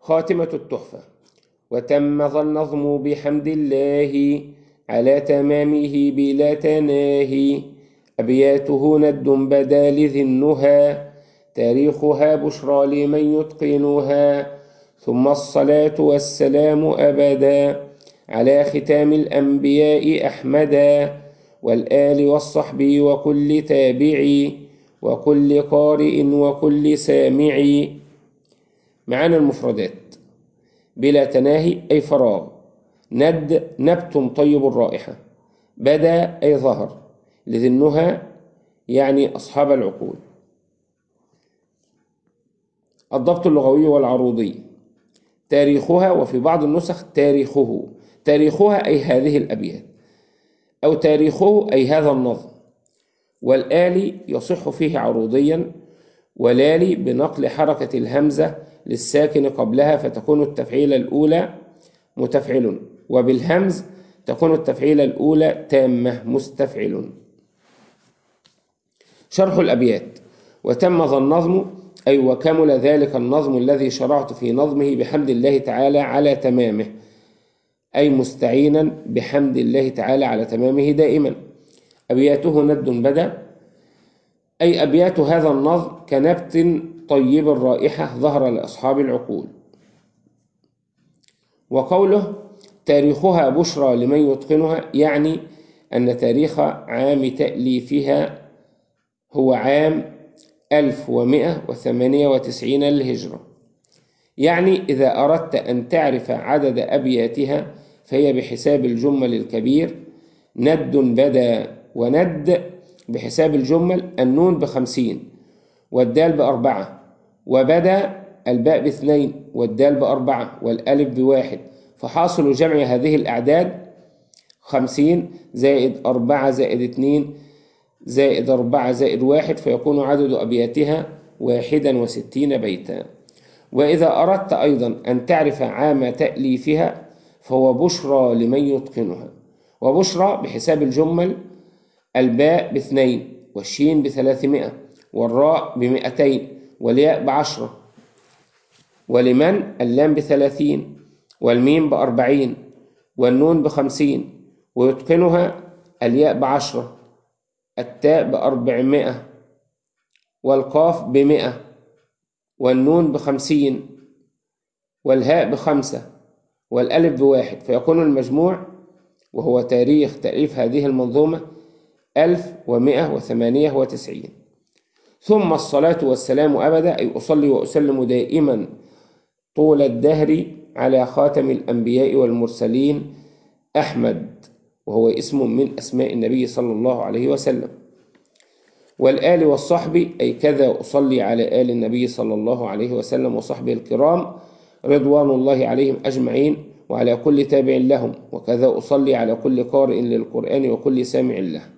خاتمة التحفة. وتم ذا النظم بحمد الله على تمامه بلا تناهي، أبياته ند بدا لذي النهى، تاريخها بشرى لمن يتقنها. ثم الصلاة والسلام أبدا على ختام الأنبياء أحمدا، والآل والصحب وكل تابع وكل قارئ وكل سامع. معاني المفردات: بلا تناهي أي فراغ، ند نبت طيب الرائحة، بدا أي ظهر، لذي النهى يعني أصحاب العقول. الضبط اللغوي والعروضي: تاريخها، وفي بعض النسخ تاريخه. تاريخها أي هذه الأبيات، أو تاريخه أي هذا النظم. والآلي يصح فيه عروضيا، ولالي بنقل حركة الهمزة للساكن قبلها فتكون التفعيلة الأولى متفعل، وبالهمز تكون التفعيلة الأولى تامة مستفعل. شرح الأبيات: وتم ذا النظم أي وكمل ذلك النظم الذي شرعت في نظمه بحمد الله تعالى على تمامه، أي مستعينا بحمد الله تعالى على تمامه دائما. أبياته ند بدا أي أبيات هذا النظم كنبت طيب الرائحة ظهر لأصحاب العقول. وقوله تاريخها بشرى لمن يتقنها، يعني أن تاريخ عام تأليفها هو عام 1198 للهجرة. يعني إذا أردت أن تعرف عدد أبياتها فهي بحساب الجمل الكبير ند بدا، وند بحساب الجمل النون ب50 والدال ب4، وبدا الباء ب2 والدال ب4 والألف ب1، فحاصل جمع هذه الأعداد 50 زائد 4 زائد 2 زائد 4 زائد 1، فيكون عدد أبياتها 61 بيتا. وإذا أردت أيضا أن تعرف عام تأليفها فهو بشرى لمن يتقنها. وبشرى بحساب الجمل الباء ب2 والشين ب300 والراء ب200 والياء ب10، ولمن اللام ب30 والميم ب40 والنون ب50، ويتقنها الياء ب10، التاء ب400 والقاف ب100 والنون ب50 والهاء ب5 والألف ب1، فيكون المجموع وهو تاريخ تأليف هذه المنظومة 1198. ثم الصلاة والسلام أبدا أي أصلي وأسلم دائما طول الدهر على خاتم الأنبياء والمرسلين أحمد، وهو اسم من أسماء النبي صلى الله عليه وسلم. والآل والصحب أي كذا أصلي على آل النبي صلى الله عليه وسلم وصحبه الكرام رضوان الله عليهم أجمعين، وعلى كل تابع لهم، وكذا أصلي على كل قارئ للقرآن وكل سامع له.